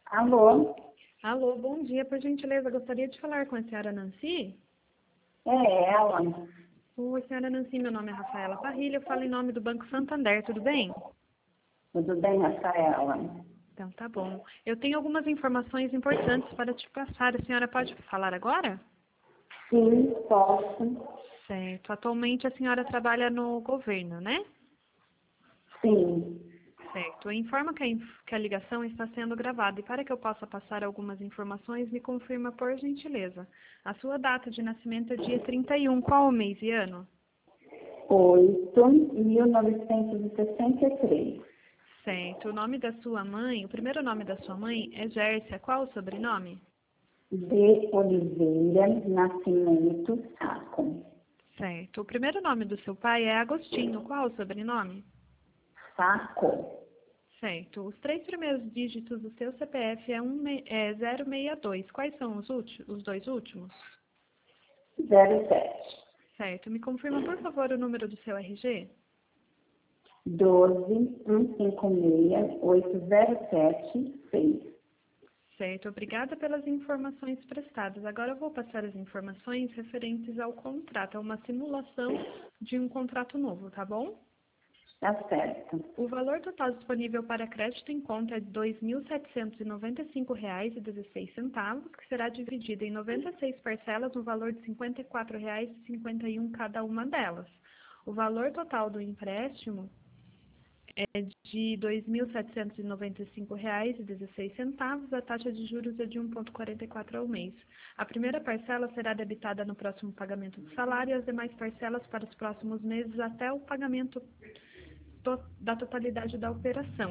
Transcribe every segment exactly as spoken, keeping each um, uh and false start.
Alô? Alô, bom dia, por gentileza. Gostaria de falar com a senhora Nancy? É ela. Oi, senhora Nancy, meu nome é Rafaela Parrilha, eu falo em nome do Banco Santander, tudo bem? Tudo bem, Rafaela? Então, tá bom. Eu tenho algumas informações importantes para te passar. A senhora pode falar agora? Sim, posso. Certo. Atualmente a senhora trabalha no governo, né? Sim. Certo. Informa que a, inf- que a ligação está sendo gravada e para que eu possa passar algumas informações, me confirma por gentileza. A sua data de nascimento é dia trinta e um. Qual o mês e ano? oito, mil novecentos e sessenta e três. Certo. O nome da sua mãe, o primeiro nome da sua mãe é Gércia. Qual o sobrenome? De Oliveira Nascimento Saco. Certo. O primeiro nome do seu pai é Agostinho. Qual o sobrenome? Saco. Certo. Os três primeiros dígitos do seu C P F é, um, é zero seis dois. Quais são os, ulti- os dois últimos? zero sete. Certo. Me confirma, por favor, o número do seu R G? doze, cento e cinquenta e seis, oito zero sete, seis. Certo. Obrigada pelas informações prestadas. Agora eu vou passar as informações referentes ao contrato, a uma simulação de um contrato novo, tá bom? Tá certo. O valor total disponível para crédito em conta é de dois mil setecentos e noventa e cinco reais e dezesseis centavos, que será dividido em noventa e seis parcelas no valor de cinquenta e quatro reais e cinquenta e um cada uma delas. O valor total do empréstimo é de dois mil setecentos e noventa e cinco reais e dezesseis centavos, a taxa de juros é de um vírgula quarenta e quatro ao mês. A primeira parcela será debitada no próximo pagamento do salário e as demais parcelas para os próximos meses até o pagamento to- da totalidade da operação.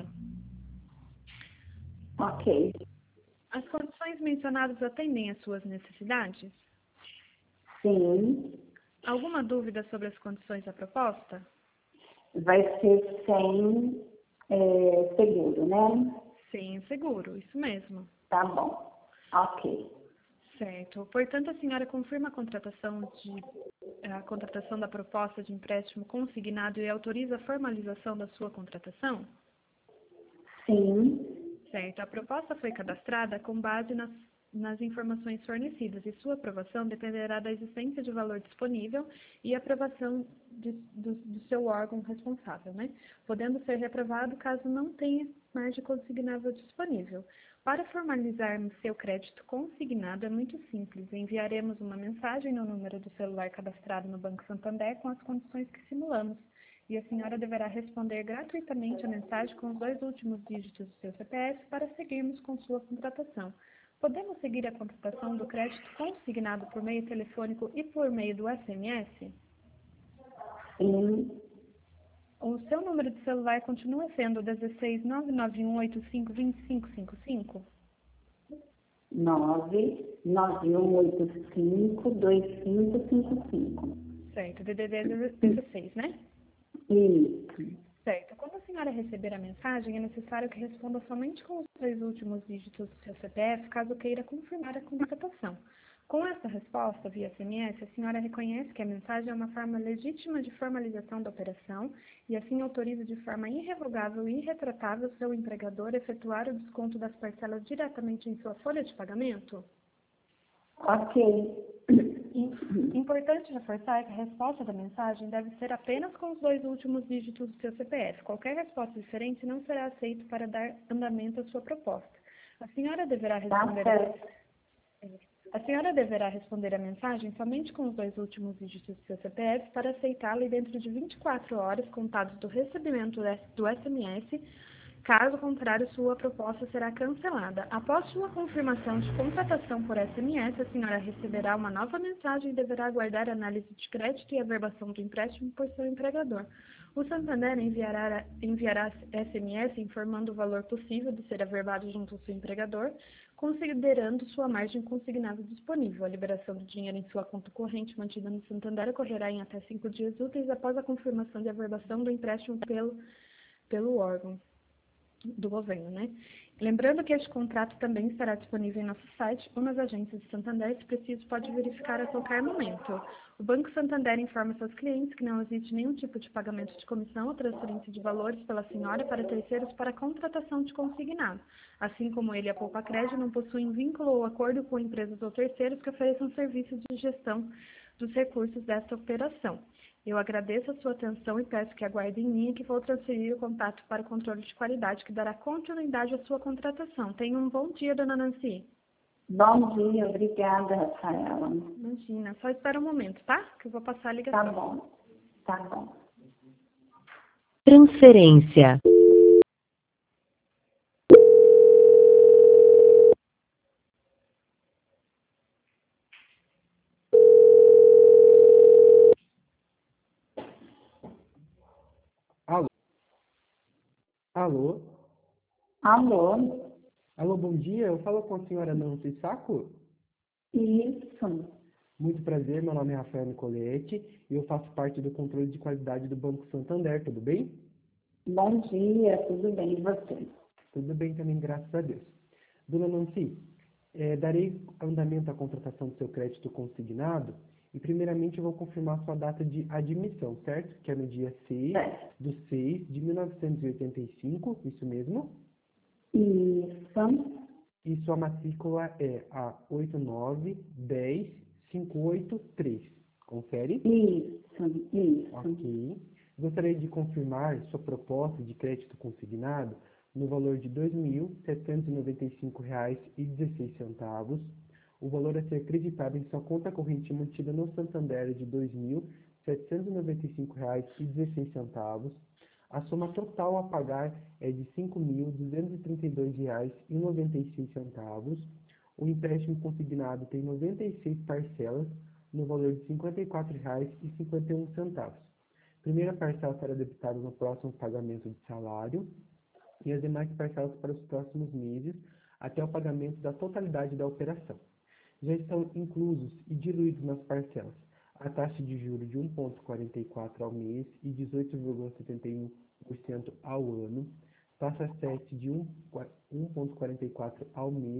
Ok. As condições mencionadas atendem às suas necessidades? Sim. Alguma dúvida sobre as condições da proposta? Vai ser sem é, seguro, né? Sim, seguro, isso mesmo. Tá bom. Ok. Certo. Portanto, a senhora confirma a contratação, de, a contratação da proposta de empréstimo consignado e autoriza a formalização da sua contratação? Sim. Certo. A proposta foi cadastrada com base nas, nas informações fornecidas e sua aprovação dependerá da existência de valor disponível e aprovação de, do, do seu órgão responsável, né? Podendo ser reprovado caso não tenha margem consignável disponível. Para formalizar seu crédito consignado é muito simples. Enviaremos uma mensagem no número do celular cadastrado no Banco Santander com as condições que simulamos. E a senhora deverá responder gratuitamente a mensagem com os dois últimos dígitos do seu C P F para seguirmos com sua contratação. Podemos seguir a contratação do crédito consignado por meio telefônico e por meio do S M S? Sim. O seu número de celular continua sendo dezesseis nove nove um oito cinco dois cinco cinco cinco? nove nove um oito cinco dois cinco cinco cinco. Certo, D D D dezesseis, né? Isso. Certo. Quando a senhora receber a mensagem, é necessário que responda somente com os três últimos dígitos do seu C P F, caso queira confirmar a contratação. Com essa resposta, via S M S, a senhora reconhece que a mensagem é uma forma legítima de formalização da operação e assim autoriza de forma irrevogável e irretratável seu empregador a efetuar o desconto das parcelas diretamente em sua folha de pagamento? Ok. Importante reforçar que a resposta da mensagem deve ser apenas com os dois últimos dígitos do seu C P F. Qualquer resposta diferente não será aceita para dar andamento à sua proposta. A senhora deverá Tá responder certo. a senhora deverá responder a mensagem somente com os dois últimos dígitos do seu C P F para aceitá-la e dentro de vinte e quatro horas contados do recebimento do S M S. Caso contrário, sua proposta será cancelada. Após sua confirmação de contratação por S M S, a senhora receberá uma nova mensagem e deverá aguardar a análise de crédito e averbação do empréstimo por seu empregador. O Santander enviará, enviará S M S informando o valor possível de ser averbado junto ao seu empregador, considerando sua margem consignável disponível. A liberação do dinheiro em sua conta corrente mantida no Santander ocorrerá em até cinco dias úteis após a confirmação de averbação do empréstimo pelo, pelo órgão. do governo, né? Lembrando que este contrato também estará disponível em nosso site ou nas agências de Santander, se preciso, pode verificar a qualquer momento. O Banco Santander informa seus clientes que não existe nenhum tipo de pagamento de comissão ou transferência de valores pela senhora para terceiros para contratação de consignado. Assim como ele e a Poupa Crédito não possuem vínculo ou acordo com empresas ou terceiros que ofereçam serviços de gestão dos recursos desta operação. Eu agradeço a sua atenção e peço que aguarde em linha que vou transferir o contato para o controle de qualidade que dará continuidade à sua contratação. Tenha um bom dia, dona Nancy. Bom dia, obrigada, Rafaela. Imagina, só espera um momento, tá? Que eu vou passar a ligação. Tá bom, tá bom. Transferência. Alô? Alô? Alô? Alô, bom dia. Eu falo com a senhora Nancy Saco? Isso. Muito prazer, meu nome é Rafael Nicoletti e eu faço parte do controle de qualidade do Banco Santander, tudo bem? Bom dia, tudo bem, e você? Tudo bem também, graças a Deus. Dona Nancy, eh, darei andamento à contratação do seu crédito consignado e primeiramente eu vou confirmar sua data de admissão, certo? Que é no dia seis de seis de mil novecentos e oitenta e cinco, isso mesmo? Isso. E sua matrícula é a oito nove um zero cinco oito três. Confere? Isso, isso. Ok. Gostaria de confirmar sua proposta de crédito consignado no valor de dois mil setecentos e noventa e cinco reais e dezesseis centavos. O valor a ser creditado em sua conta corrente mantida no Santander é de dois mil setecentos e noventa e cinco reais e dezesseis centavos. A soma total a pagar é de cinco mil duzentos e trinta e dois reais e noventa e seis centavos. O empréstimo consignado tem noventa e seis parcelas no valor de cinquenta e quatro reais e cinquenta e um centavos. Primeira parcela será debitada no próximo pagamento de salário e as demais parcelas para os próximos meses até o pagamento da totalidade da operação. Já estão inclusos e diluídos nas parcelas a taxa de juros de um vírgula quarenta e quatro por cento ao mês e dezoito vírgula setenta e um por cento ao ano, taxa sete de um vírgula quarenta e quatro por cento ao mês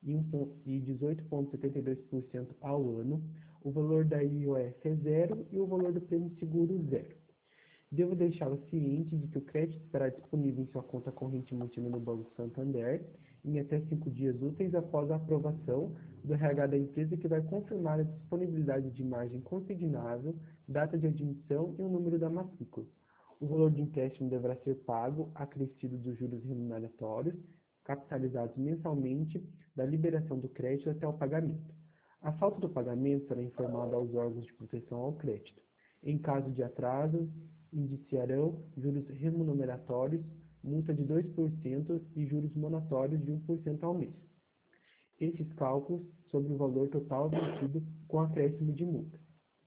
e dezoito vírgula setenta e dois por cento ao ano, o valor da I O S é zero e o valor do prêmio seguro zero. Devo deixá-lo ciente de que o crédito estará disponível em sua conta corrente mantida no Banco Santander em até cinco dias úteis após a aprovação do R H da empresa, que vai confirmar a disponibilidade de margem consignável, data de admissão e o número da matrícula. O valor de empréstimo deverá ser pago, acrescido dos juros remuneratórios, capitalizados mensalmente da liberação do crédito até o pagamento. A falta do pagamento será informada aos órgãos de proteção ao crédito. Em caso de atraso, indiciarão juros remuneratórios, multa de dois por cento e juros monatórios de um por cento ao mês. Esses cálculos sobre o valor total vencido com acréscimo de multa.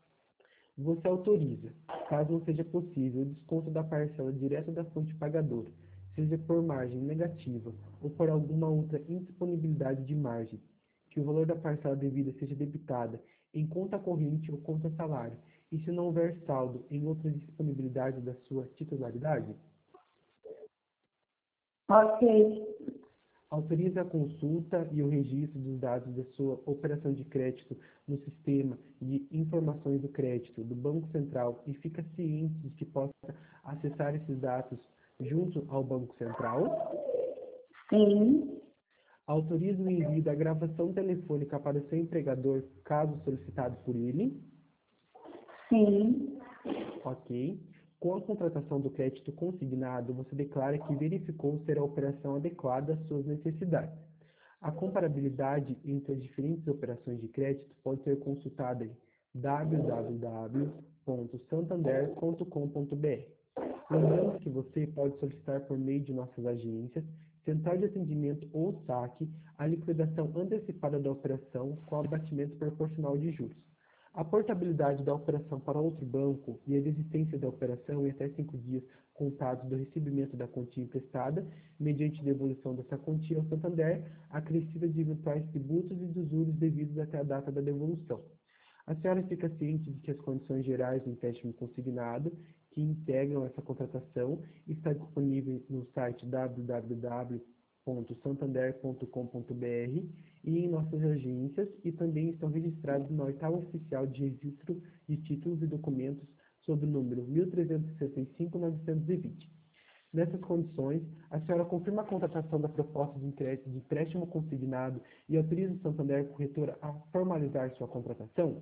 Você autoriza, caso não seja possível, o desconto da parcela direta da fonte pagadora, seja por margem negativa ou por alguma outra indisponibilidade de margem, que o valor da parcela devida seja debitada em conta corrente ou conta salário, e se não houver saldo em outra disponibilidade da sua titularidade? Ok. Autoriza a consulta e o registro dos dados da sua operação de crédito no sistema de informações do crédito do Banco Central e fica ciente de que possa acessar esses dados junto ao Banco Central? Sim. Autoriza o envio da gravação telefônica para o seu empregador, caso solicitado por ele? Sim. Ok. Com a contratação do crédito consignado, você declara que verificou ser a operação adequada às suas necessidades. A comparabilidade entre as diferentes operações de crédito pode ser consultada em w w w ponto santander ponto com ponto b r. Lembrando que você pode solicitar por meio de nossas agências, central de atendimento ou saque, a liquidação antecipada da operação com abatimento proporcional de juros. A portabilidade da operação para outro banco e a desistência da operação em até cinco dias contados do recebimento da quantia emprestada, mediante devolução dessa quantia ao Santander, acrescida de eventuais tributos e dos juros devidos até a data da devolução. A senhora fica ciente de que as condições gerais do empréstimo consignado, que integram essa contratação está disponível no site w w w ponto santander ponto com ponto b r e em nossas agências, e também estão registrados na oitava oficial de registro de títulos e documentos sob o número mil trezentos e sessenta e cinco ponto novecentos e vinte. Nessas condições, a senhora confirma a contratação da proposta de crédito de empréstimo consignado e autoriza o Santander Corretora a formalizar sua contratação?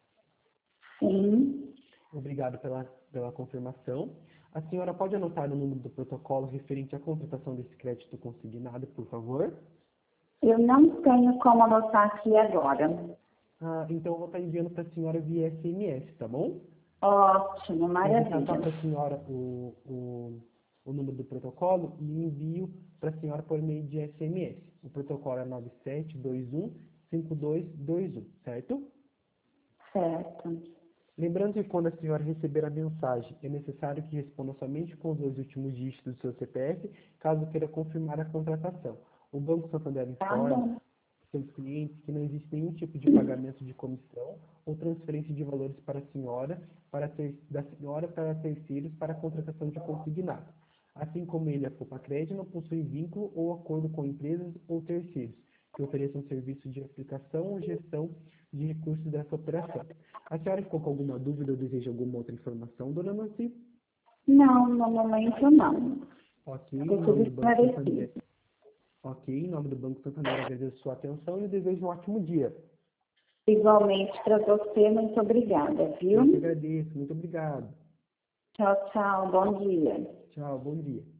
Sim. Obrigado pela, pela confirmação. A senhora pode anotar o número do protocolo referente à contratação desse crédito consignado, por favor? Eu não tenho como anotar aqui agora. Ah, então eu vou estar enviando para a senhora via S M S, tá bom? Ótimo, Eu vou maravilha. passar para a senhora o, o, o número do protocolo e envio para a senhora por meio de S M S. O protocolo é nove sete dois um cinco dois dois um, certo? Certo. Lembrando que quando a senhora receber a mensagem, é necessário que responda somente com os dois últimos dígitos do seu C P F, caso queira confirmar a contratação. O Banco Santander Tá informa bom. seus clientes que não existe nenhum tipo de pagamento de comissão ou transferência de valores para a senhora, para ter, da senhora para terceiros para a contratação de consignado. Assim como ele, a Copacred, não possui vínculo ou acordo com empresas ou terceiros que ofereçam serviço de aplicação ou gestão de recursos dessa operação. A senhora ficou com alguma dúvida ou deseja alguma outra informação, dona Nancy? Não, no momento não. Ok, em Estou nome tudo do Banco Santander. esclarecido. Ok, em nome do Banco Santander, agradeço sua atenção e desejo um ótimo dia. Igualmente para você, muito obrigada, viu? Eu que agradeço, muito obrigado. Tchau, tchau, bom dia. Tchau, bom dia.